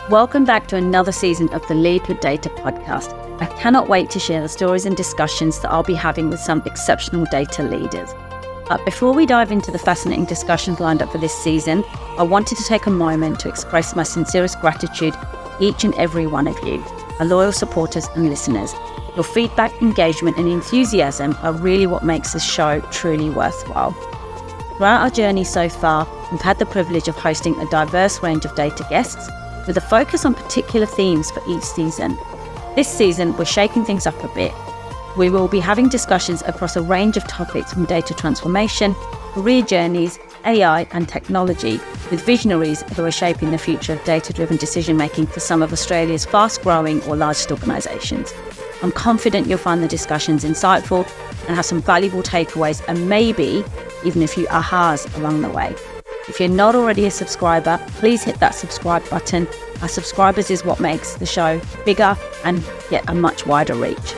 Welcome back to another season of the Lead with Data podcast. I cannot wait to share the stories and discussions that I'll be having with some exceptional data leaders. But before we dive into the fascinating discussions lined up for this season, I wanted to take a moment to express my sincerest gratitude to each and every one of you, our loyal supporters and listeners. Your feedback, engagement and enthusiasm are really what makes this show truly worthwhile. Throughout our journey so far, we've had the privilege of hosting a diverse range of data guests with a focus on particular themes for each season. This season, we're shaking things up a bit. We will be having discussions across a range of topics from data transformation, career journeys, AI and technology, with visionaries who are shaping the future of data-driven decision-making for some of Australia's fast-growing or largest organisations. I'm confident you'll find the discussions insightful and have some valuable takeaways and maybe even a few ahas along the way. If you're not already a subscriber, please hit that subscribe button. Our subscribers is what makes the show bigger and get a much wider reach.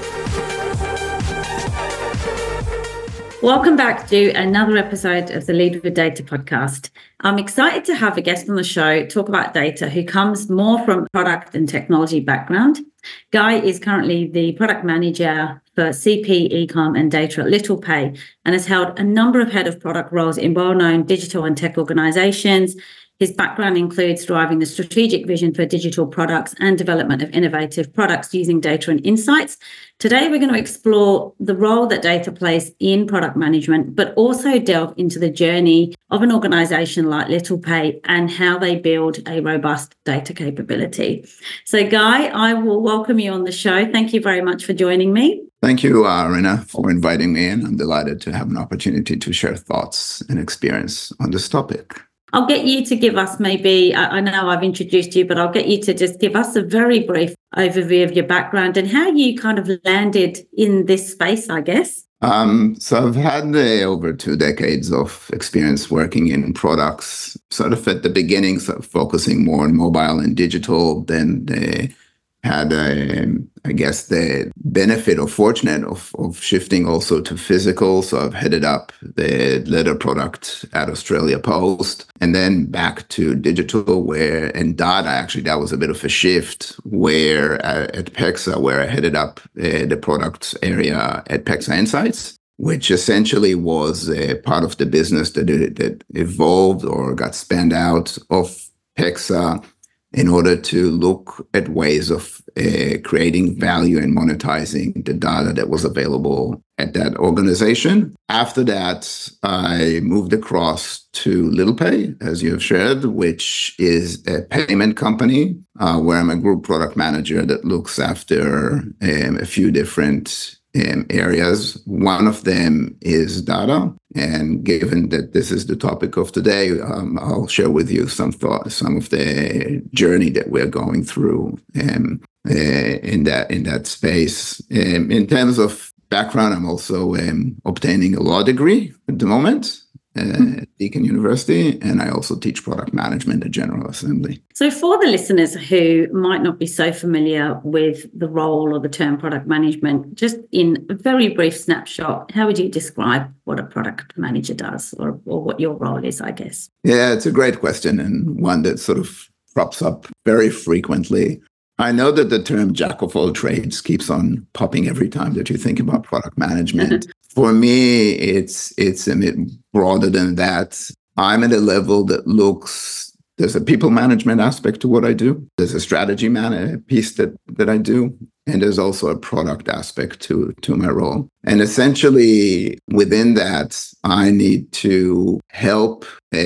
Welcome back to another episode of the Lead with Data podcast. I'm excited to have a guest on the show talk about data who comes more from product and technology background. Guy is currently the product manager for CP, Ecom and data at LittlePay and has held a number of head of product roles in well-known digital and tech organizations. His background includes driving the strategic vision for digital products and development of innovative products using data and insights. Today, we're going to explore the role that data plays in product management, but also delve into the journey of an organization like LittlePay and how they build a robust data capability. So, Guy, I will welcome you on the show. Thank you very much for joining me. Thank you, Rina, for inviting me in. I'm delighted to have an opportunity to share thoughts and experience on this topic. I'll get you to give us maybe, I know I've introduced you, but I'll get you to just give us a very brief overview of your background and how you kind of landed in this space, I guess. So I've had over 2 decades of experience working in products, sort of at the beginning, sort of focusing more on mobile and digital, then had, I guess, the benefit or fortunate of shifting also to physical. So I've headed up the letter product at Australia Post and then back to digital and data. Actually, that was a bit of a shift where at PEXA, where I headed up the product area at PEXA Insights, which essentially was part of the business that evolved or got spun out of PEXA in order to look at ways of creating value and monetizing the data that was available at that organization. After that, I moved across to LittlePay, as you have shared, which is a payment company where I'm a group product manager that looks after a few different areas. One of them is data. And given that this is the topic of today, I'll share with you some thoughts, some of the journey that we're going through in that space. In terms of background, I'm also obtaining a law degree at the moment at Deakin University, and I also teach product management at General Assembly. So for the listeners who might not be so familiar with the role or the term product management, just in a very brief snapshot, how would you describe what a product manager does or what your role is, I guess? Yeah, it's a great question and one that sort of crops up very frequently. I know that the term jack of all trades keeps on popping every time that you think about product management. For me, it's a bit broader than that. I'm at a level that there's a people management aspect to what I do. There's a strategy piece that I do. And there's also a product aspect to my role. And essentially within that, I need to help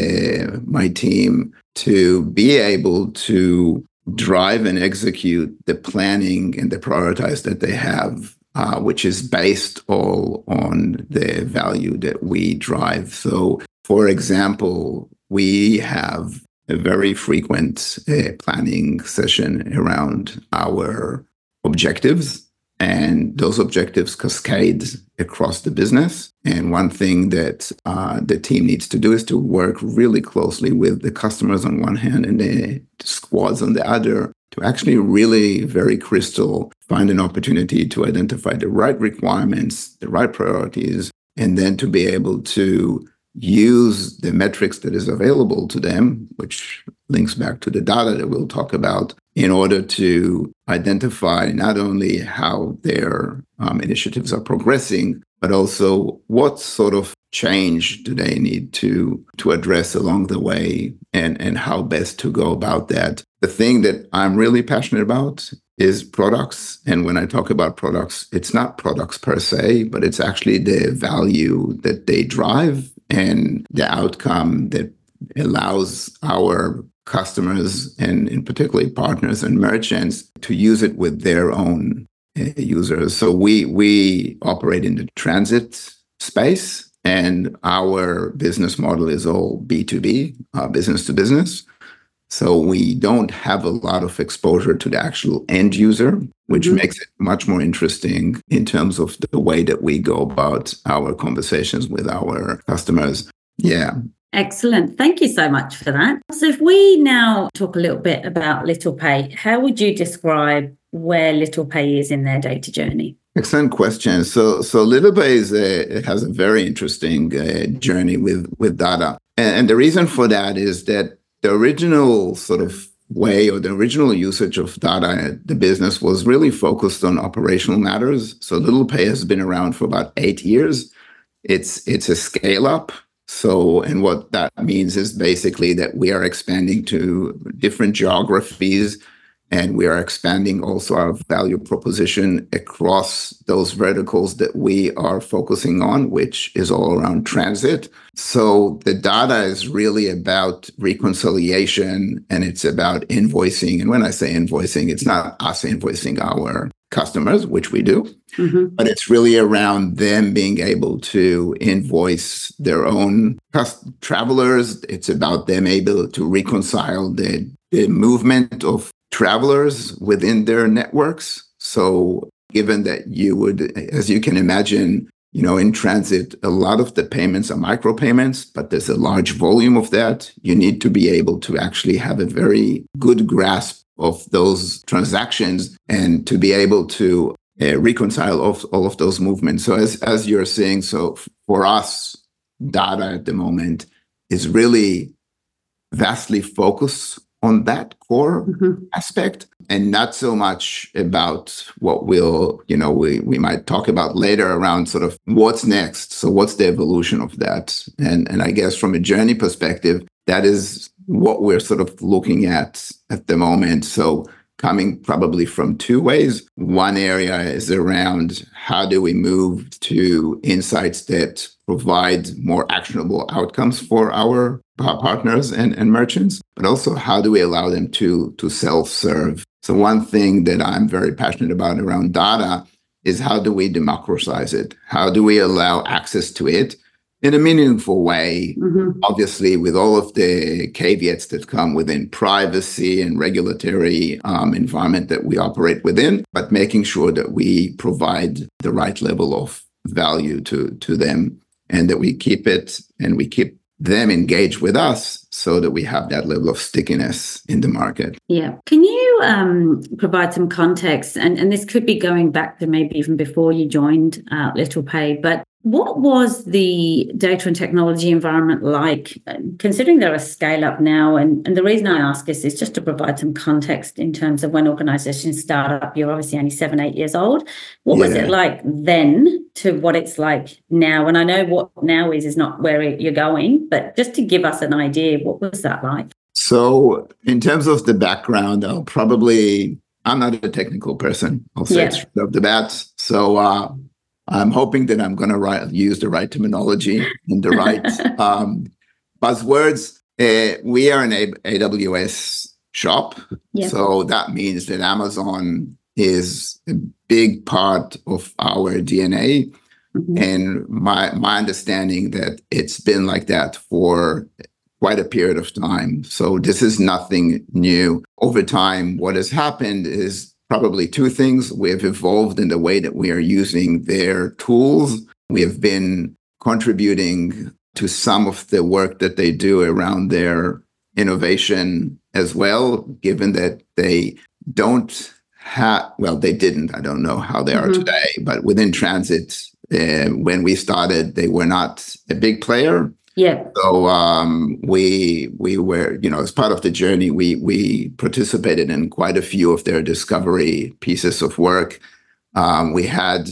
my team to be able to drive and execute the planning and the prioritize that they have, which is based all on the value that we drive. So, for example, we have a very frequent planning session around our objectives, and those objectives cascade across the business. And one thing that the team needs to do is to work really closely with the customers on one hand and the squads on the other to actually really very crystal find an opportunity to identify the right requirements, the right priorities, and then to be able to use the metrics that is available to them, which links back to the data that we'll talk about, in order to identify not only how their initiatives are progressing, but also what sort of change do they need to address along the way, and how best to go about that. The thing that I'm really passionate about is products. And when I talk about products, it's not products per se, but it's actually the value that they drive and the outcome that allows our customers, and in particularly partners and merchants, to use it with their own users. So we operate in the transit space, and our business model is all B2B, business to business. So we don't have a lot of exposure to the actual end user, which makes it much more interesting in terms of the way that we go about our conversations with our customers. Yeah. Excellent. Thank you so much for that. So if we now talk a little bit about LittlePay, how would you describe where LittlePay is in their data journey? Excellent question. So LittlePay it has a very interesting journey with data. And the reason for that is that the original sort of way, or the original usage of data at the business, was really focused on operational matters. So LittlePay has been around for about 8 years. It's a scale up. So, and what that means is basically that we are expanding to different geographies, and we are expanding also our value proposition across those verticals that we are focusing on, which is all around transit. So the data is really about reconciliation, and it's about invoicing. And when I say invoicing, it's not us invoicing our customers, which we do, but it's really around them being able to invoice their own travelers. It's about them able to reconcile the movement of travelers within their networks. So given that you would, as you can imagine, in transit, a lot of the payments are micropayments, but there's a large volume of that. You need to be able to actually have a very good grasp of those transactions, and to be able to reconcile all of those movements. So as you're saying, so for us, data at the moment is really vastly focused on that core aspect, and not so much about what we might talk about later around sort of what's next. So what's the evolution of that? And I guess from a journey perspective, that is what we're sort of looking at the moment. So coming probably from two ways. One area is around how do we move to insights that provide more actionable outcomes for our partners and merchants, but also how do we allow them to self-serve. So one thing that I'm very passionate about around data is how do we democratize it? How do we allow access to it in a meaningful way, obviously with all of the caveats that come within privacy and regulatory environment that we operate within, but making sure that we provide the right level of value to them, and that we keep it and we keep them engaged with us so that we have that level of stickiness in the market. Yeah. Can you provide some context? And this could be going back to maybe even before you joined LittlePay, but what was the data and technology environment like, considering they're a scale up now? And the reason I ask this is just to provide some context in terms of when organizations start up. You're obviously only 7-8 years old. What was it like then to what it's like now? And I know what now is not where you're going, but just to give us an idea, what was that like? So in terms of the background, I'm not a technical person. I'll say it straight off the bat. So I'm hoping that I'm going to use the right terminology and the right buzzwords. We are an AWS shop. So that means that Amazon is a big part of our DNA. And my understanding that it's been like that for quite a period of time. So this is nothing new. Over time, what has happened is probably two things. We have evolved in the way that we are using their tools. We have been contributing to some of the work that they do around their innovation as well, given that they don't have, they didn't, I don't know how they are today, but within transit, when we started, they were not a big player. Yeah. So we were, as part of the journey, we participated in quite a few of their discovery pieces of work. We had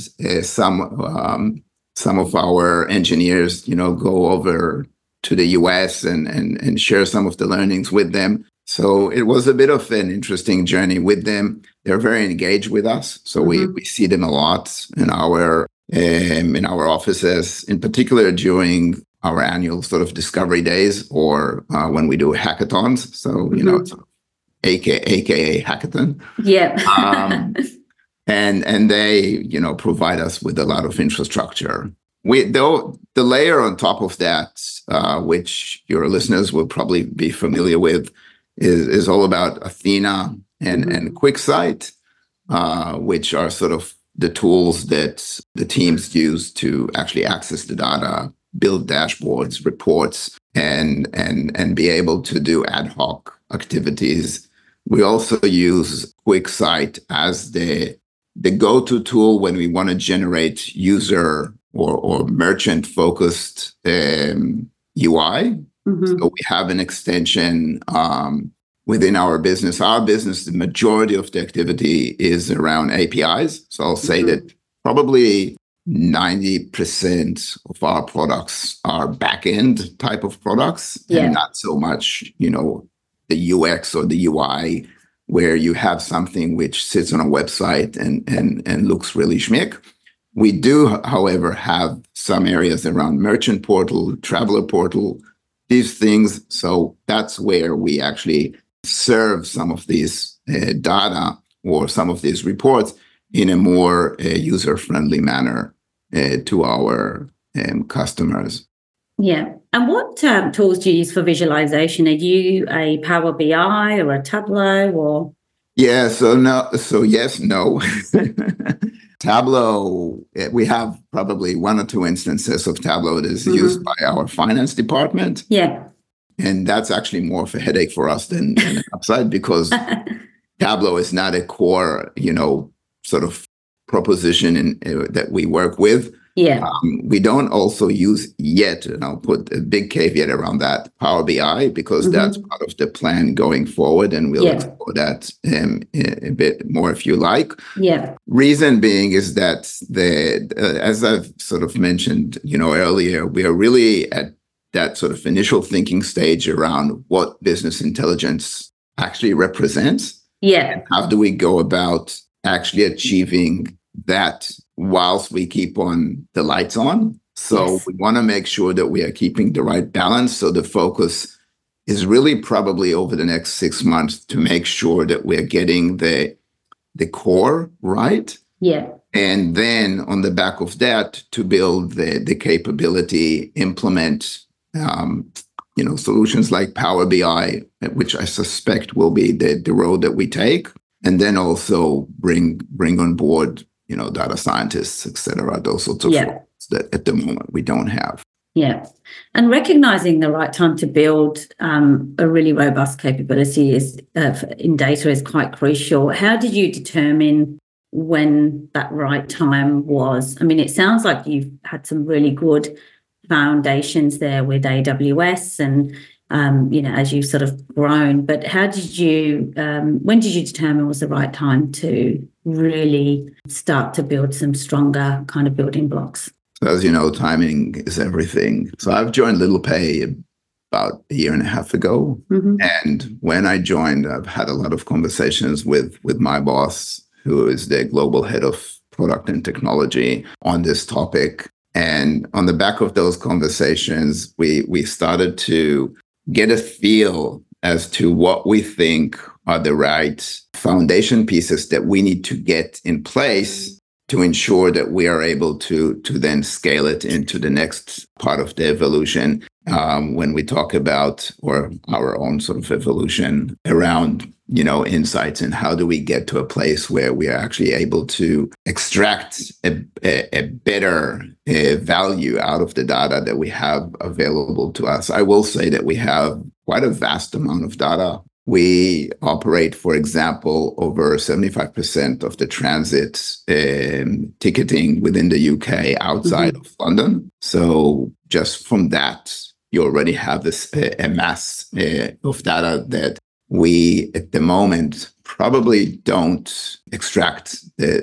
some of our engineers, go over to the US and share some of the learnings with them. So it was a bit of an interesting journey with them. They're very engaged with us, so we see them a lot in our offices, in particular during our annual sort of discovery days, or when we do hackathons. So it's AKA hackathon. Yeah. And they provide us with a lot of infrastructure. The layer on top of that, which your listeners will probably be familiar with, is all about Athena and QuickSight, which are sort of the tools that the teams use to actually access the data, build dashboards, reports, and be able to do ad hoc activities. We also use QuickSight as the go-to tool when we want to generate user or merchant-focused UI. So we have an extension within our business. Our business, the majority of the activity is around APIs. So I'll say that probably 90% of our products are back-end type of products, and not so much, the UX or the UI, where you have something which sits on a website and looks really schmick. We do, however, have some areas around merchant portal, traveler portal, these things. So that's where we actually serve some of these data or some of these reports in a more user-friendly manner to our customers. Yeah. And what tools do you use for visualization? Are you a Power BI or a Tableau or? Yeah, so yes, no. Tableau, we have probably one or two instances of Tableau that is used by our finance department. Yeah. And that's actually more of a headache for us than an upside, because Tableau is not a core, sort of proposition that we work with. Yeah. We don't also use yet, and I'll put a big caveat around that, Power BI, because that's part of the plan going forward, and we'll explore that a bit more if you like. Yeah. Reason being is that as I've sort of mentioned, earlier, we are really at that sort of initial thinking stage around what business intelligence actually represents. Yeah. And how do we go about actually achieving that whilst we keep on the lights on? So we want to make sure that we are keeping the right balance. So the focus is really probably over the next 6 months to make sure that we're getting the core right. Yeah. And then on the back of that, to build the capability, implement solutions like Power BI, which I suspect will be the road that we take, and then also bring on board, data scientists, et cetera, those sorts of roles that at the moment we don't have. Yeah. And recognizing the right time to build a really robust capability in data is quite crucial. How did you determine when that right time was? I mean, it sounds like you've had some really good foundations there with AWS and, as you've sort of grown. But when did you determine was the right time to really start to build some stronger kind of building blocks? As you know, timing is everything. So I've joined LittlePay about a year and a half ago. And when I joined, I've had a lot of conversations with my boss, who is the global head of product and technology, on this topic. And on the back of those conversations, we started to get a feel as to what we think are the right foundation pieces that we need to get in place to ensure that we are able to then scale it into the next part of the evolution. When we talk about our own sort of evolution around, insights, and how do we get to a place where we are actually able to extract a better value out of the data that we have available to us. I will say that we have quite a vast amount of data. We operate, for example, over 75% of the transit ticketing within the UK outside of London. So just from that you already have this a mass of data that we at the moment probably don't extract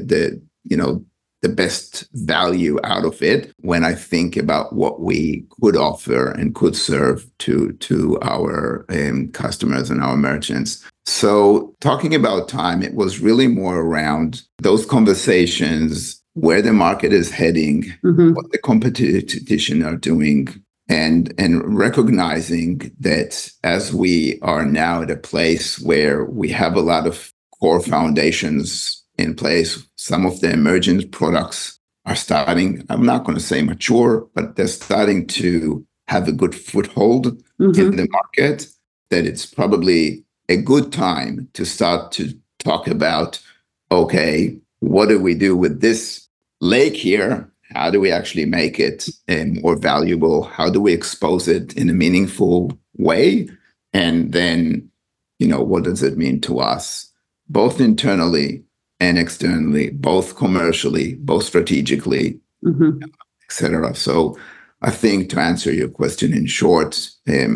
the best value out of it when I think about what we could offer and could serve to our customers and our merchants. So talking about time, it was really more around those conversations, where the market is heading, what the competition are doing, and recognizing that as we are now at a place where we have a lot of core foundations in place, some of the emergent products are starting, I'm not going to say mature, but they're starting to have a good foothold in the market, that it's probably a good time to start to talk about, okay, what do we do with this lake here? How do we actually make it more valuable? How do we expose it in a meaningful way? And then, what does it mean to us, both internally and externally, both commercially, both strategically, et cetera. So I think, to answer your question in short,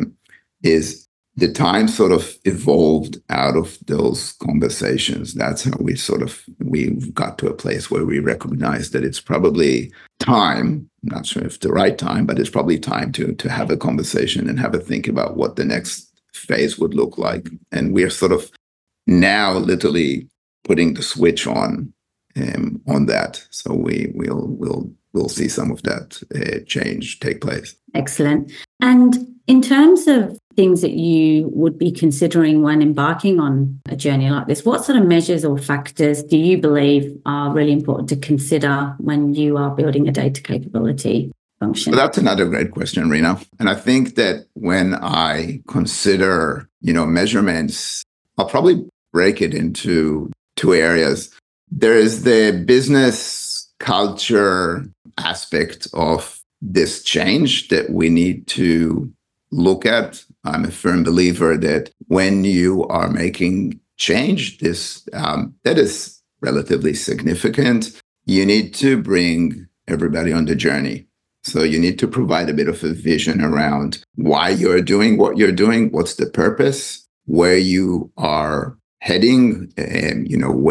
is the time sort of evolved out of those conversations. That's how we've got to a place where we recognize that it's probably time, I'm not sure if the right time, but it's probably time to have a conversation and have a think about what the next phase would look like. And we're sort of now literally putting the switch on that. So we'll see some of that change take place. Excellent. And in terms of things that you would be considering when embarking on a journey like this, what sort of measures or factors do you believe are really important to consider when you are building a data capability function? Well, that's another great question, Rena. And I think that when I consider, measurements, I'll probably break it into two areas. There is the business culture aspect of this change that we need to look at. I'm a firm believer that when you are making change, that is relatively significant, you need to bring everybody on the journey. So you need to provide a bit of a vision around why you're doing what you're doing, what's the purpose, where you are heading, and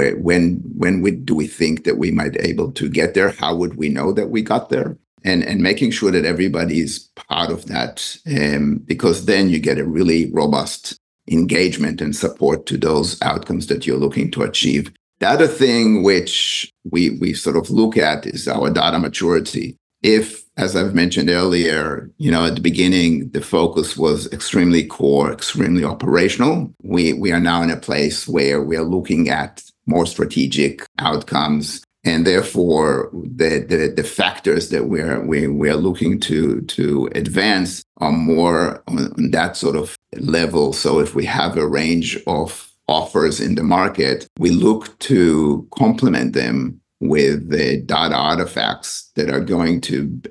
do we think that we might be able to get there? How would we know that we got there? And making sure that everybody is part of that, because then you get a really robust engagement and support to those outcomes that you're looking to achieve. The other thing which we sort of look at is our data maturity. If, as I've mentioned earlier, at the beginning, the focus was extremely core, extremely operational, we are now in a place where we are looking at more strategic outcomes. And therefore, the factors that we are looking to advance are more on that sort of level. So if we have a range of offers in the market, we look to complement them with the data artifacts that are going to,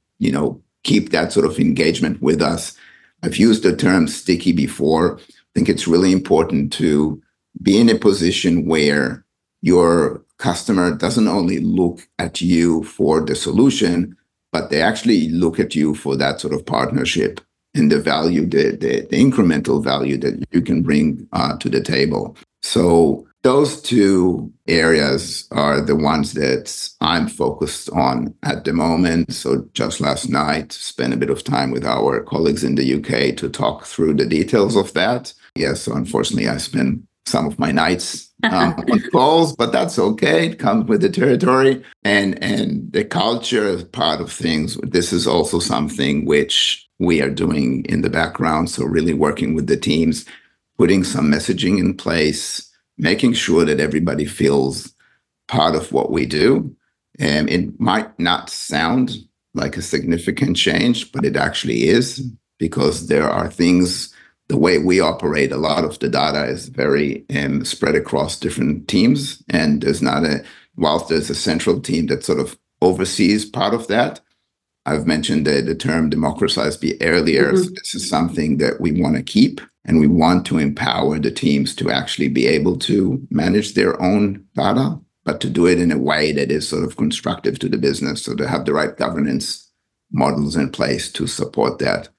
keep that sort of engagement with us. I've used the term sticky before. I think it's really important to be in a position where your customer doesn't only look at you for the solution, but they actually look at you for that sort of partnership and the value, the incremental value that you can bring to the table. So those two areas are the ones that I'm focused on at the moment. So just last night, spent a bit of time with our colleagues in the UK to talk through the details of that. Yes, so unfortunately, I spent some of my nights on calls, but that's okay. It comes with the territory and the culture part of things. This is also something which we are doing in the background. So really working with the teams, putting some messaging in place, making sure that everybody feels part of what we do. And it might not sound like a significant change, but it actually is, because there are things, the way we operate, a lot of the data is very spread across different teams. And whilst there's a central team that sort of oversees part of that, I've mentioned the term democratized earlier. So this is something that we want to keep, and we want to empower the teams to actually be able to manage their own data, but to do it in a way that is sort of constructive to the business. So to have the right governance models in place to support that.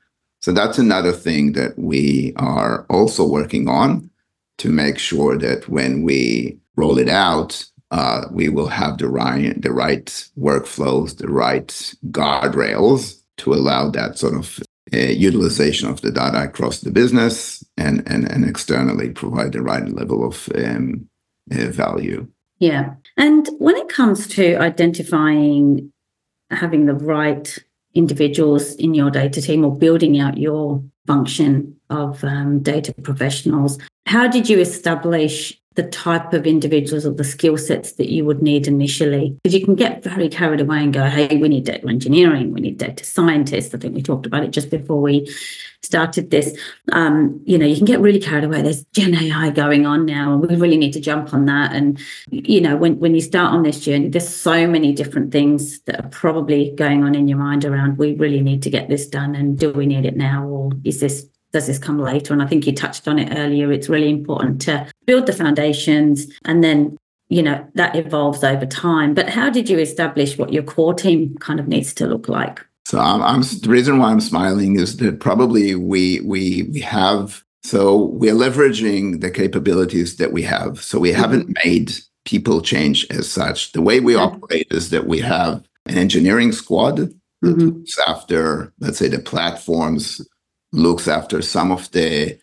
So that's another thing that we are also working on to make sure that when we roll it out, we will have the right workflows, the right guardrails to allow that sort of utilization of the data across the business and externally provide the right level of value. Yeah. And when it comes to identifying having the right individuals in your data team or building out your function of data professionals, how did you establish the type of individuals or the skill sets that you would need initially? Because you can get very carried away and go, hey, we need data engineering, we need data scientists. I think we talked about it just before we started this. You can get really carried away. There's Gen AI going on now, and we really need to jump on that. And, when you start on this journey, there's so many different things that are probably going on in your mind around, we really need to get this done, and do we need it now, or does this come later? And I think you touched on it earlier. It's really important to build the foundations, and then, that evolves over time. But how did you establish what your core team kind of needs to look like? So the reason why I'm smiling is that probably we have, so we're leveraging the capabilities that we have. So we haven't made people change as such. The way we operate is that we have an engineering squad that looks after, let's say, the platforms, looks after some of the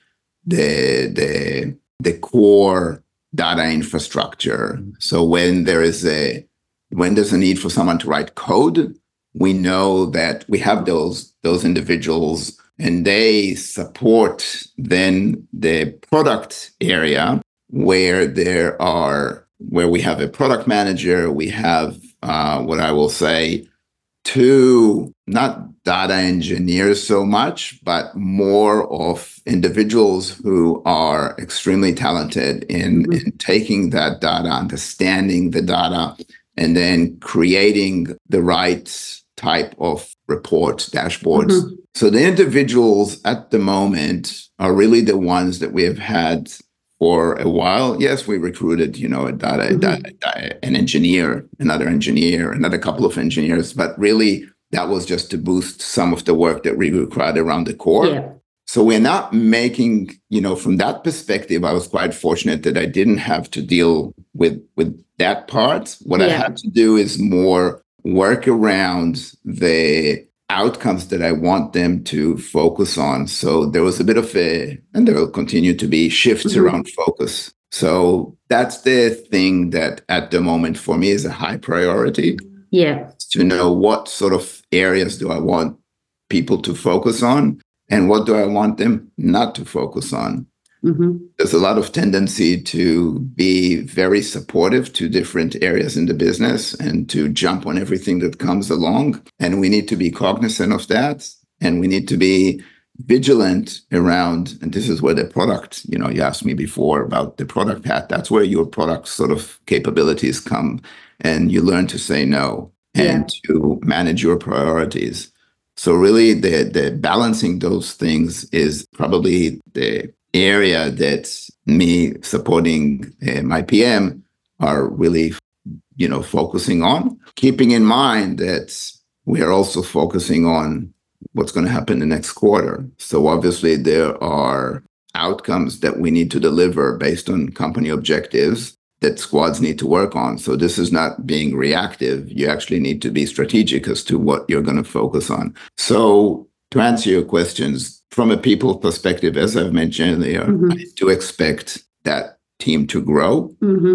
core data infrastructure. So when there's a need for someone to write code, we know that we have those individuals, and they support then the product area where we have a product manager. We have what I will say, two, not data engineers so much, but more of individuals who are extremely talented in taking that data, understanding the data, and then creating the right type of reports, dashboards. So the individuals at the moment are really the ones that we have had for a while. Yes, we recruited, an engineer, another couple of engineers, but really that was just to boost some of the work that we required around the core. Yeah. So we're not making, from that perspective, I was quite fortunate that I didn't have to deal with that part. What I had to do is more work around the outcomes that I want them to focus on. So there was a bit of and there will continue to be shifts around focus. So that's the thing that at the moment for me is a high priority. Yeah. To know what sort of areas do I want people to focus on and what do I want them not to focus on. There's a lot of tendency to be very supportive to different areas in the business and to jump on everything that comes along. And we need to be cognizant of that. And we need to be vigilant around, and this is where the product, you asked me before about the product hat. That's where your product sort of capabilities come, and you learn to say no and to manage your priorities. So really the balancing those things is probably the area that me supporting my PM are really, focusing on, keeping in mind that we are also focusing on what's going to happen the next quarter. So obviously there are outcomes that we need to deliver based on company objectives that squads need to work on. So this is not being reactive. You actually need to be strategic as to what you're going to focus on. So to answer your questions, from a people perspective, as I've mentioned earlier, I do expect that team to grow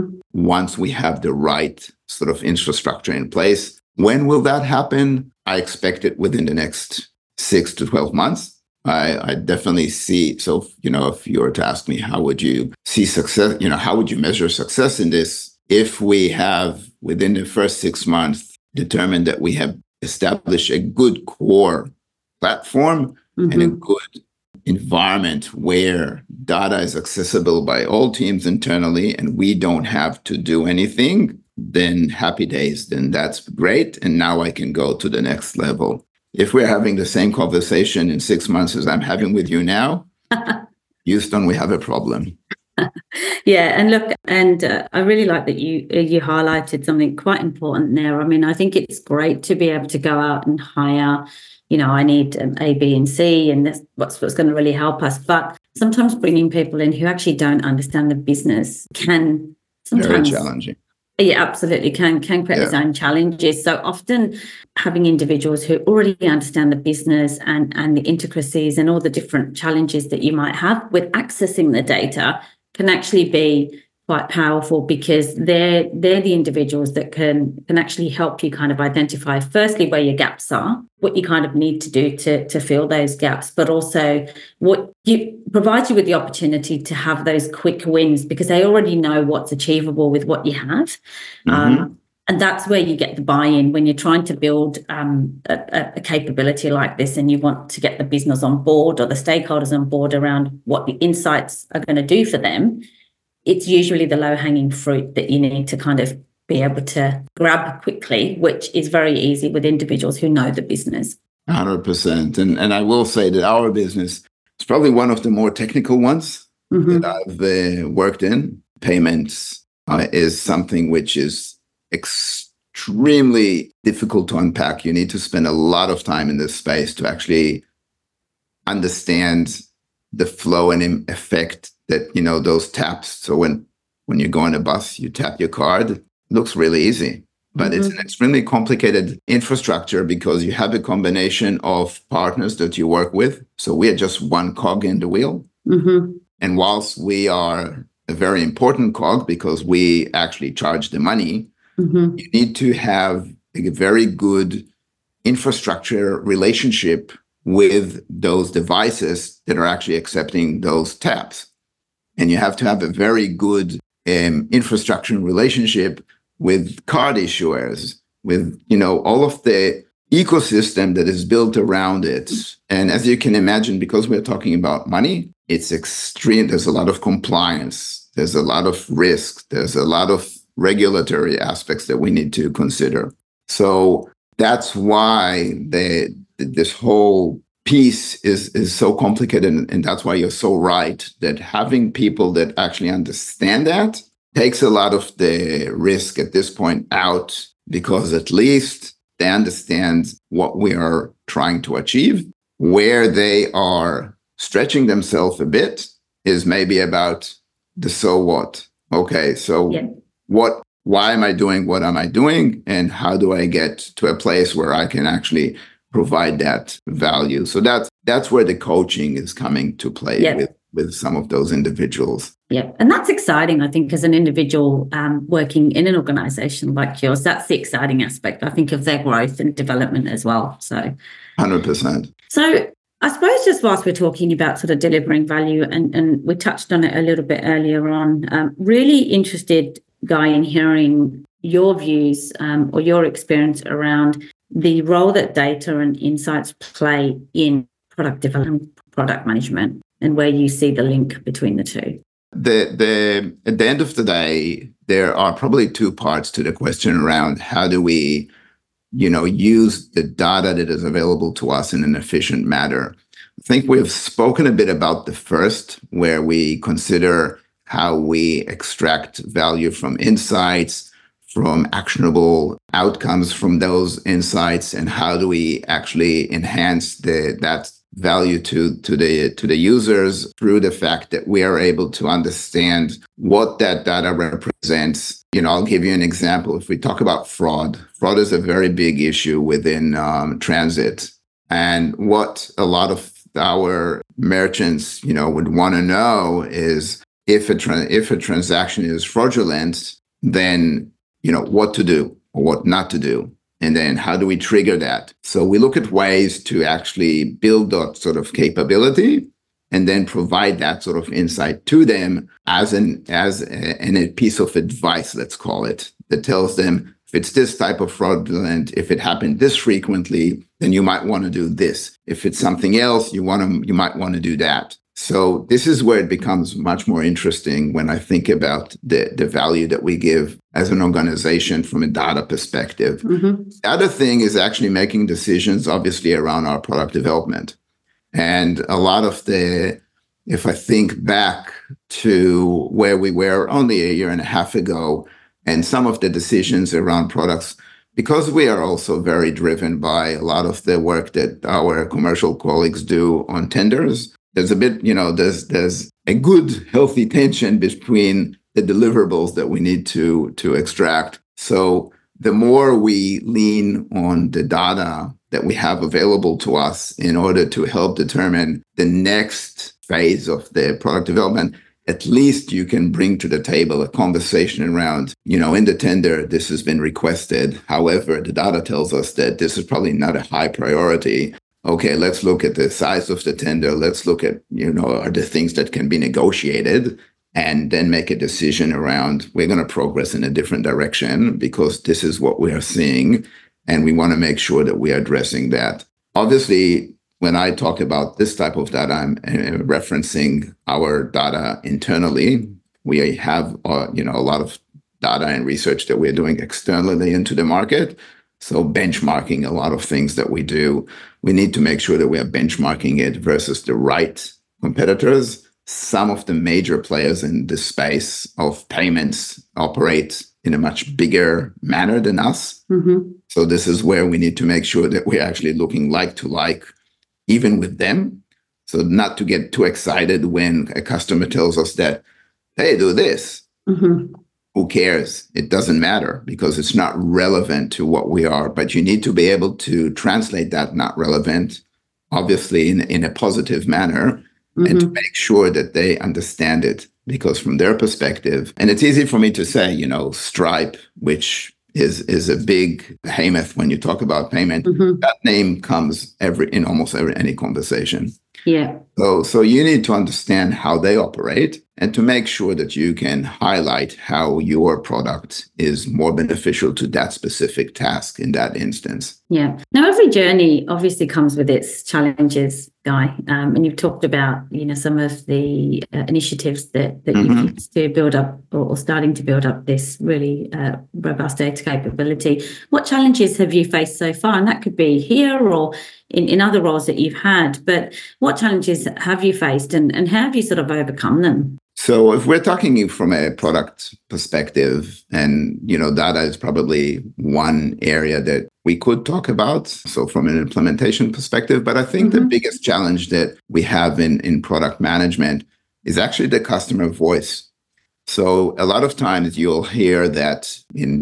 once we have the right sort of infrastructure in place. When will that happen? I expect it within the next 6 to 12 months. I definitely see. So, if you were to ask me, how would you see success? How would you measure success in this? If we have within the first 6 months determined that we have established a good core platform and a good environment where data is accessible by all teams internally and we don't have to do anything, then happy days, then that's great. And now I can go to the next level. If we're having the same conversation in 6 months as I'm having with you now, Houston, we have a problem. Yeah, and look, I really like that you highlighted something quite important there. I mean, I think it's great to be able to go out and hire I need A, B, and C, and that's what's going to really help us. But sometimes bringing people in who actually don't understand the business can sometimes... Very challenging. Yeah, absolutely. Can create its own challenges. So often having individuals who already understand the business and the intricacies and all the different challenges that you might have with accessing the data can actually be quite powerful, because they're the individuals that can actually help you kind of identify, firstly, where your gaps are, what you kind of need to do to fill those gaps, but also what provides you with the opportunity to have those quick wins, because they already know what's achievable with what you have. And that's where you get the buy-in when you're trying to build a capability like this, and you want to get the business on board or the stakeholders on board around what the insights are going to do for them. It's usually the low-hanging fruit that you need to kind of be able to grab quickly, which is very easy with individuals who know the business. 100%. And I will say that our business is probably one of the more technical ones that I've worked in. Payments is something which is extremely difficult to unpack. You need to spend a lot of time in this space to actually understand the flow and effect that, those taps. So when you go on a bus, you tap your card. It looks really easy, but it's an extremely complicated infrastructure, because you have a combination of partners that you work with. So we are just one cog in the wheel. And whilst we are a very important cog because we actually charge the money, you need to have a very good infrastructure relationship with those devices that are actually accepting those taps. And you have to have a very good infrastructure relationship with card issuers, with, all of the ecosystem that is built around it. And as you can imagine, because we're talking about money, it's extreme. There's a lot of compliance. There's a lot of risk. There's a lot of regulatory aspects that we need to consider. So that's why this whole piece is so complicated, and that's why you're so right that having people that actually understand that takes a lot of the risk at this point out, because at least they understand what we are trying to achieve. Where they are stretching themselves a bit is maybe about the so what. Okay, so why am I doing what am I doing, and how do I get to a place where I can actually provide that value? So that's where the coaching is coming to play with some of those individuals. Yeah, and that's exciting. I think as an individual working in an organization like yours, that's the exciting aspect, I think, of their growth and development as well. So 100%. So I suppose just whilst we're talking about sort of delivering value, and we touched on it a little bit earlier on, really interested, Guy, in hearing your views or your experience around the role that data and insights play in product development, product management, and where you see the link between the two. At the end of the day, there are probably two parts to the question around how do we, use the data that is available to us in an efficient manner. I think we've spoken a bit about the first, where we consider how we extract value from insights, from actionable outcomes from those insights, and how do we actually enhance that value to the users through the fact that we are able to understand what that data represents. I'll give you an example. If we talk about fraud is a very big issue within transit. And what a lot of our merchants, would want to know is if a transaction is fraudulent, then, what to do or what not to do. And then how do we trigger that? So we look at ways to actually build that sort of capability and then provide that sort of insight to them as a piece of advice, let's call it, that tells them if it's this type of fraudulent, if it happened this frequently, then you might want to do this. If it's something else, you might want to do that. So this is where it becomes much more interesting when I think about the value that we give as an organization from a data perspective. The other thing is actually making decisions, obviously, around our product development. And a lot of if I think back to where we were only a year and a half ago, and some of the decisions around products because we are also very driven by a lot of the work that our commercial colleagues do on tenders, there's a bit, there's a good, healthy tension between the deliverables that we need to extract. So the more we lean on the data that we have available to us in order to help determine the next phase of the product development, at least you can bring to the table a conversation around, in the tender, this has been requested. However, the data tells us that this is probably not a high priority. Okay, let's look at the size of the tender. Let's look at, are the things that can be negotiated, and then make a decision around, we're going to progress in a different direction because this is what we are seeing. And we want to make sure that we are addressing that. Obviously, when I talk about this type of data, I'm referencing our data internally. We have, a lot of data and research that we're doing externally into the market. So benchmarking a lot of things that we do, we need to make sure that we are benchmarking it versus the right competitors. Some of the major players in this space of payments operate in a much bigger manner than us. Mm-hmm. So this is where we need to make sure that we're actually looking like to like, even with them. So not to get too excited when a customer tells us that, hey, do this. Mm-hmm. Who cares? It doesn't matter because it's not relevant to what we are. But you need to be able to translate that not relevant, obviously in a positive manner, mm-hmm. and to make sure that they understand it. Because from their perspective, and it's easy for me to say, Stripe, which is a big behemoth when you talk about payment, mm-hmm. that name comes in almost any conversation. Yeah. So you need to understand how they operate and to make sure that you can highlight how your product is more beneficial to that specific task in that instance. Yeah. Now, every journey obviously comes with its challenges, Guy. And you've talked about, some of the initiatives that mm-hmm. you've used to build up or starting to build up this really robust data capability. What challenges have you faced so far? And that could be here or in other roles that you've had. But what challenges have you faced and how have you sort of overcome them? So if we're talking from a product perspective, and data is probably one area that we could talk about. So from an implementation perspective, but I think mm-hmm. the biggest challenge that we have in product management is actually the customer voice. So a lot of times you'll hear that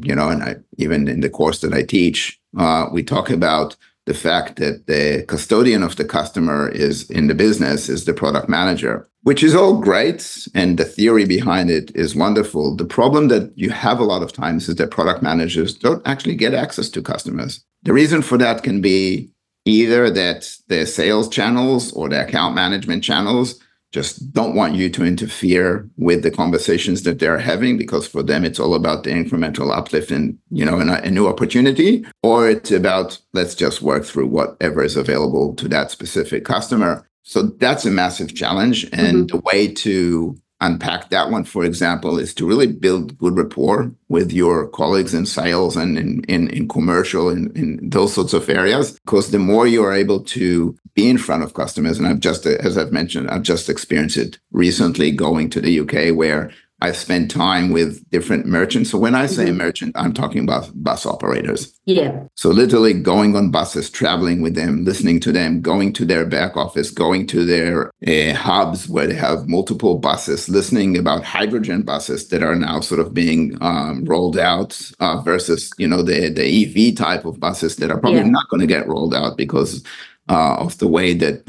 even in the course that I teach, we talk about the fact that the custodian of the customer is in the business is the product manager, which is all great. And the theory behind it is wonderful. The problem that you have a lot of times is that product managers don't actually get access to customers. The reason for that can be either that the sales channels or the account management channels just don't want you to interfere with the conversations that they're having, because for them, it's all about the incremental uplift and, a new opportunity, or it's about, let's just work through whatever is available to that specific customer. So that's a massive challenge. And mm-hmm. the way to unpack that one, for example, is to really build good rapport with your colleagues in sales and in commercial and in those sorts of areas. Because the more you are able to be in front of customers, and as I've mentioned, I've just experienced it recently going to the UK, where I've spent time with different merchants. So when I say mm-hmm. merchant, I'm talking about bus operators. Yeah. So literally going on buses, traveling with them, listening to them, going to their back office, going to their hubs where they have multiple buses, listening about hydrogen buses that are now sort of being rolled out versus, the EV type of buses that are probably not going to get rolled out because of the way that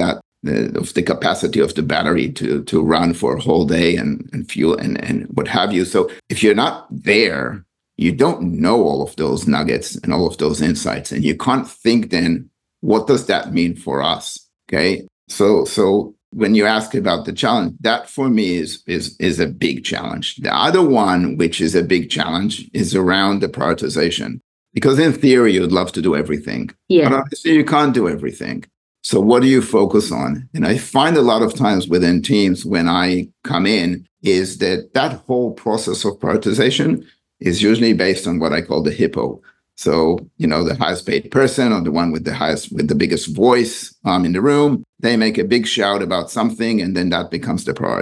of the capacity of the battery to run for a whole day and fuel and what have you. So if you're not there, you don't know all of those nuggets and all of those insights. And you can't think then, what does that mean for us? Okay. So when you ask about the challenge, that for me is a big challenge. The other one, which is a big challenge, is around the prioritization. Because in theory, you'd love to do everything. Yeah. But obviously you can't do everything. So what do you focus on? And I find a lot of times within teams when I come in is that whole process of prioritization is usually based on what I call the hippo. So, the highest paid person or the one with the biggest voice in the room, they make a big shout about something and then that becomes the priority.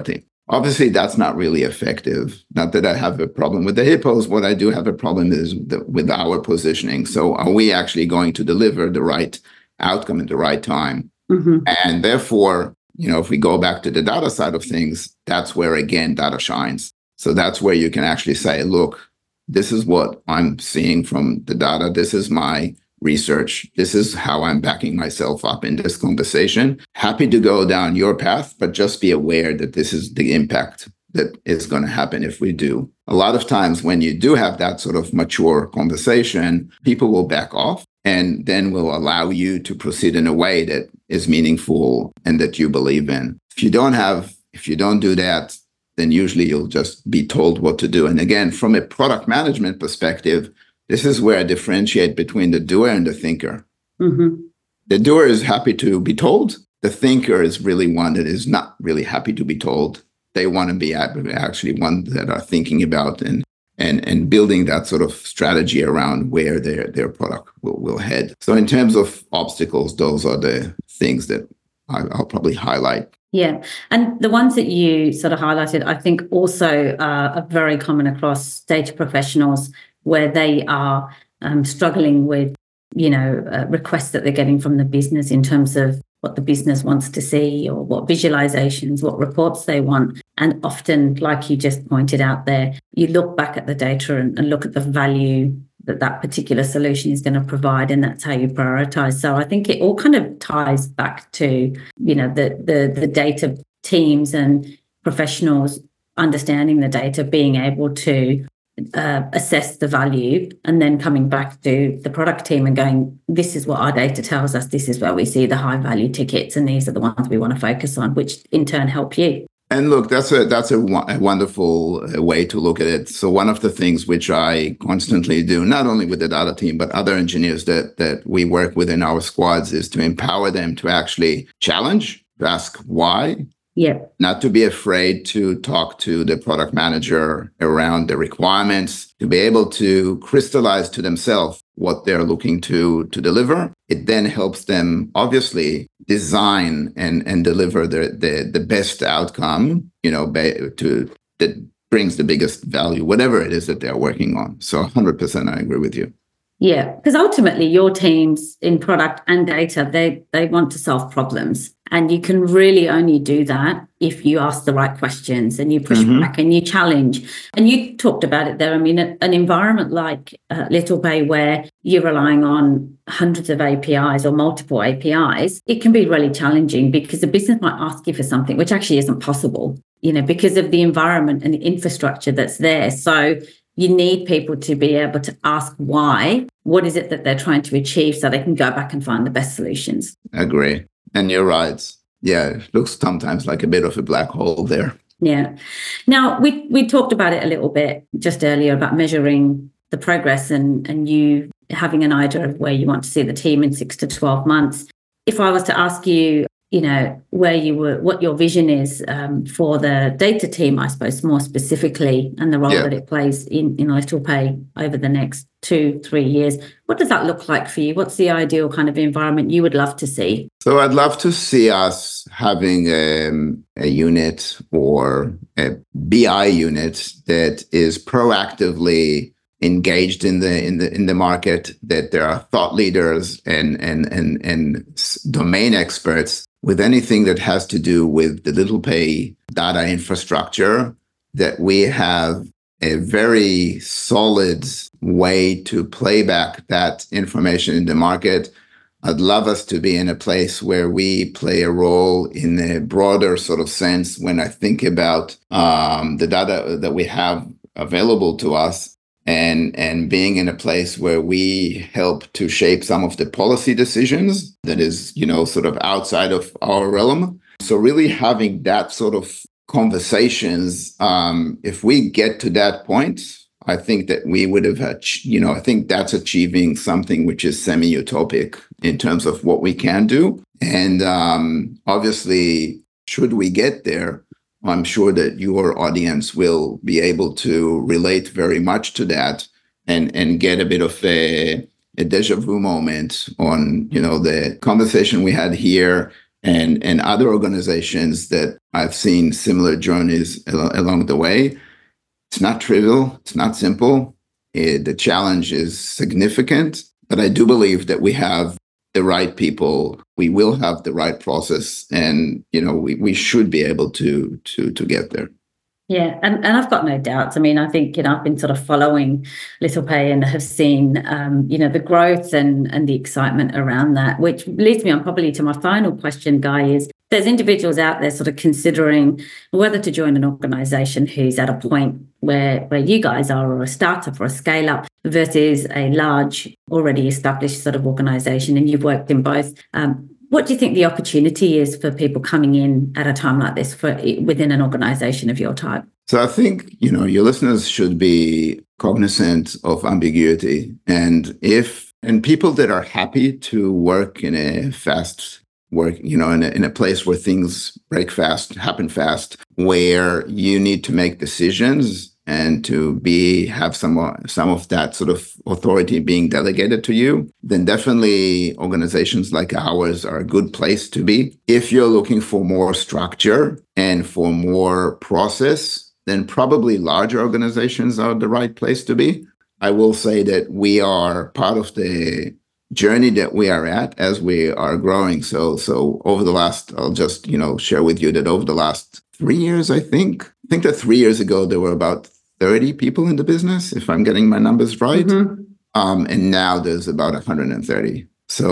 Obviously, that's not really effective. Not that I have a problem with the hippos. What I do have a problem is with our positioning. So are we actually going to deliver the right outcome at the right time? Mm-hmm. And therefore, if we go back to the data side of things, that's where, again, data shines. So that's where you can actually say, look, this is what I'm seeing from the data. This is my research. This is how I'm backing myself up in this conversation. Happy to go down your path, but just be aware that this is the impact that is going to happen if we do. A lot of times when you do have that sort of mature conversation, people will back off and then will allow you to proceed in a way that is meaningful and that you believe in. If you don't do that, then usually you'll just be told what to do. And again, from a product management perspective, this is where I differentiate between the doer and the thinker. Mm-hmm. The doer is happy to be told. The thinker is really one that is not really happy to be told. They want to be actually one that are thinking about and building that sort of strategy around where their product will head. So in terms of obstacles, those are the things that I'll probably highlight. Yeah. And the ones that you sort of highlighted, I think also are very common across data professionals, where they are struggling with, requests that they're getting from the business in terms of what the business wants to see or what visualizations, what reports they want. And often, like you just pointed out there, you look back at the data and look at the value that particular solution is going to provide, and that's how you prioritize. So I think it all kind of ties back to, the data teams and professionals understanding the data, being able to assess the value, and then coming back to the product team and going, this is what our data tells us, this is where we see the high value tickets, and these are the ones we want to focus on, which in turn help you. And look, that's a wonderful way to look at it. So one of the things which I constantly do, not only with the data team, but other engineers that we work with in our squads, is to empower them to actually challenge, to ask why. Yeah. Not to be afraid to talk to the product manager around the requirements, to be able to crystallize to themselves what they're looking to deliver. It then helps them obviously design and deliver the best outcome, that brings the biggest value, whatever it is that they're working on. So 100% I agree with you. Yeah, because ultimately your teams in product and data, they want to solve problems. And you can really only do that if you ask the right questions and you push back and you challenge. And you talked about it there. I mean, an environment like LittlePay, where you're relying on hundreds of APIs or multiple APIs, it can be really challenging because the business might ask you for something which actually isn't possible, because of the environment and the infrastructure that's there. So you need people to be able to ask why. What is it that they're trying to achieve, so they can go back and find the best solutions? Agree. And you're right. Yeah, it looks sometimes like a bit of a black hole there. Yeah. Now, we talked about it a little bit just earlier about measuring the progress and you having an idea of where you want to see the team in 6 to 12 months. If I was to ask you, where you were, what your vision is for the data team, I suppose, more specifically, and the role that it plays in LittlePay over the next 2-3 years, what does that look like for you? What's the ideal kind of environment you would love to see? So I'd love to see us having a unit or a BI unit that is proactively engaged in the market, that there are thought leaders and domain experts with anything that has to do with the LittlePay data infrastructure, that we have a very solid way to play back that information in the market. I'd love us to be in a place where we play a role in a broader sort of sense. When I think about the data that we have available to us, and being in a place where we help to shape some of the policy decisions that is, sort of outside of our realm. So really having that sort of conversations, if we get to that point, I think that we would have had, I think that's achieving something which is semi-utopic in terms of what we can do. And obviously, should we get there, I'm sure that your audience will be able to relate very much to that and get a bit of a deja vu moment on, the conversation we had here and other organizations that I've seen similar journeys along the way. It's not trivial. It's not simple. The challenge is significant, but I do believe that we have the right people. We will have the right process, and we should be able to get there. Yeah, and I've got no doubts. I mean, I think, I've been sort of following LittlePay and have seen, the growth and the excitement around that, which leads me on probably to my final question, Guy, is there's individuals out there sort of considering whether to join an organization who's at a point where you guys are, or a startup or a scale up, versus a large, already established sort of organization, and you've worked in both. What do you think the opportunity is for people coming in at a time like this within an organization of your type? So I think, your listeners should be cognizant of ambiguity, and people that are happy to work in a fast work, in a place where things break fast, happen fast, where you need to make decisions and to have some of that sort of authority being delegated to you, then definitely organizations like ours are a good place to be. If you're looking for more structure and for more process, then probably larger organizations are the right place to be. I will say that we are part of the journey that we are at as we are growing. So over the last, I'll just, share with you that over the last 3 years, I think that 3 years ago, there were about 30 people in the business, if I'm getting my numbers right. Mm-hmm. And now there's about 130.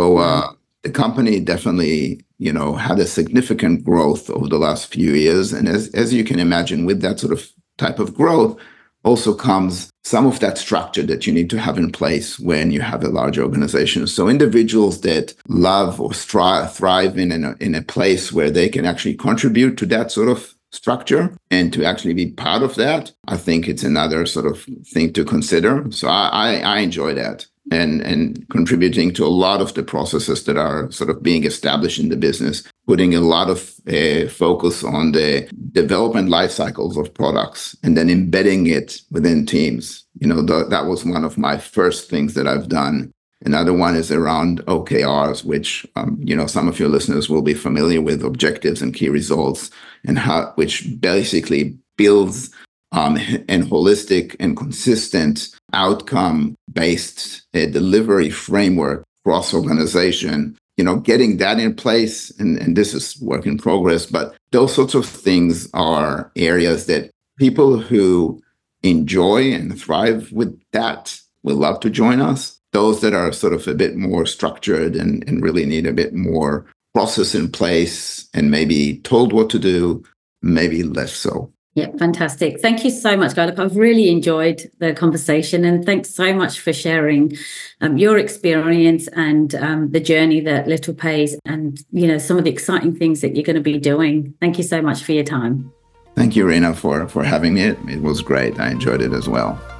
So the company definitely, had a significant growth over the last few years. And as you can imagine, with that sort of type of growth also comes some of that structure that you need to have in place when you have a large organization. So individuals that love or thrive in a place where they can actually contribute to that sort of structure and to actually be part of that, I think it's another sort of thing to consider. So I enjoy that and contributing to a lot of the processes that are sort of being established in the business, putting a lot of focus on the development life cycles of products and then embedding it within teams. That was one of my first things that I've done. Another one is around OKRs, which, some of your listeners will be familiar with, objectives and key results, and which basically builds an holistic and consistent outcome-based delivery framework across organization. Getting that in place, and this is work in progress, but those sorts of things are areas that people who enjoy and thrive with that will love to join us. Those that are sort of a bit more structured and really need a bit more process in place and maybe told what to do, maybe less so. Yeah, fantastic. Thank you so much, Guy. Look, I've really enjoyed the conversation, and thanks so much for sharing your experience and the journey that LittlePay's and, some of the exciting things that you're going to be doing. Thank you so much for your time. Thank you, Rena, for having me. It was great. I enjoyed it as well.